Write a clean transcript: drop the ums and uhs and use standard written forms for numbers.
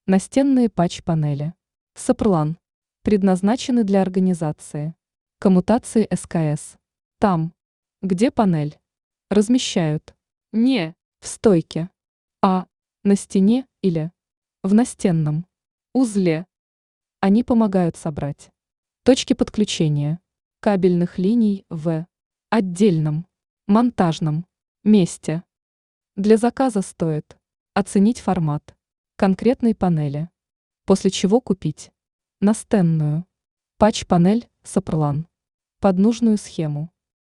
Настенные патч-панели. Сопрлан. Предназначены для организации коммутации СКС. Там, где панель размещают не в стойке, а на стене или в настенном узле. Они помогают собрать точки подключения кабельных линий в отдельном монтажном месте. Для заказа стоит оценить формат конкретной панели, после чего купить настенную патч-панель Сопрлан под нужную схему.